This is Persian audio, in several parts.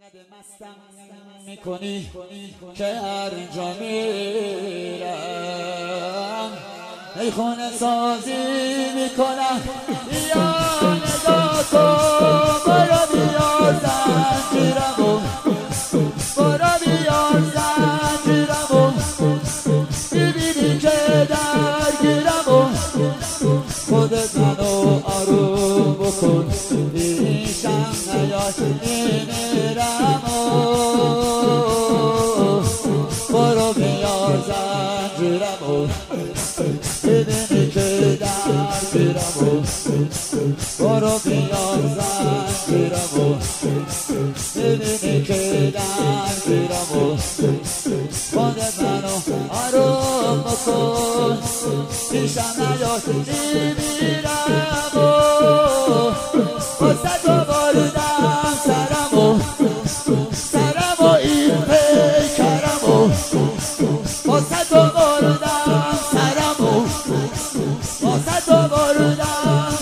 انقدر مستم میکنی که هر جا میرم میخونه سازی میکنم یا نگاه کن برو بیا زنجیرمو برو بیا زنجیرمو میبینی که درگیرمو خودت منو آروم بکن پیشم نیاد میمیرمو برو بیا زنجیرمو میبینی که درگیرمو برو بیا زنجیرمو میبینی که درگیرمو خودت منو آروم بکن پیشم نیاد میمیرمو واسه تو بردم سرمو این پیکرمو واسه تو بردم سرمو واسه تو بردم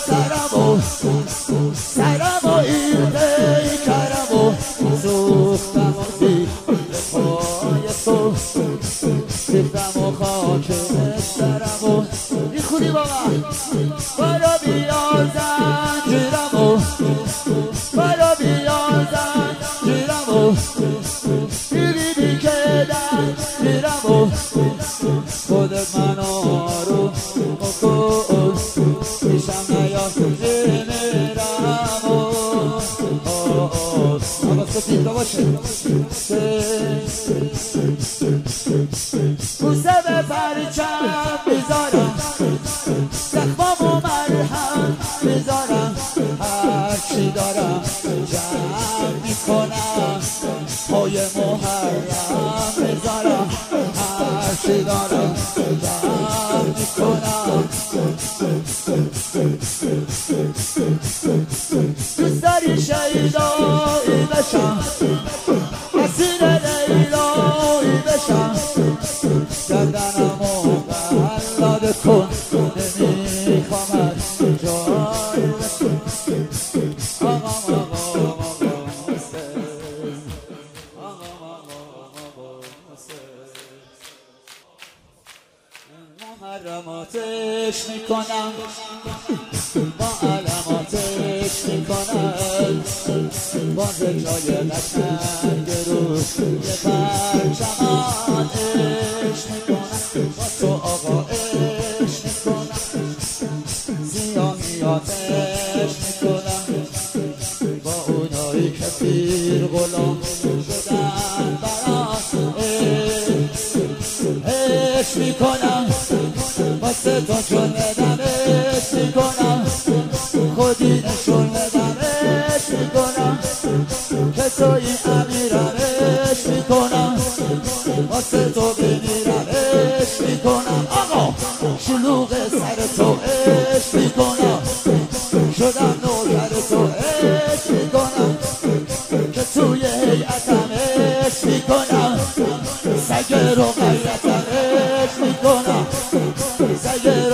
سرمو این پیکرمو سوختم و زیر پای تو سیفتم و خاک سرمو میخونی با من برو بیا زنجیرمو برو بیا زنجیرمو میبینی که درگیرمو خودت منو آروم بکن پیشم نیاد میمیرمو حواست پیدا باشه بوسه به پرچم میذارم زخمامو مرهم میذارم هرچی دارم جمع میکنم پای محرم میذارم هرچی دارم جمع میکنم دوست داری شیدایی بشم اسیر لیلایی بشم گردنمو قلاده کن نمیخوام جای بشم محرماتش میکنم با علماتش میکنم باز جای قشنگ رو یه پرچمانش میکنم با تو آقا عشق میکنم زیانیاتش میکنم با اونایی که پیر غلام شدن برات عشق میکنم واسه تو چون ندمش میکنم خودی نشون ندمش میکنم که توی امیرمش میکنم واسه تو بمیرمش میکنم آقا شلوغ سر تو عشق میکنم شدم نوکر تو عشق میکنم که توی هیئتم عشق میکنم سگ رو غیرتم عشق میکنم سگ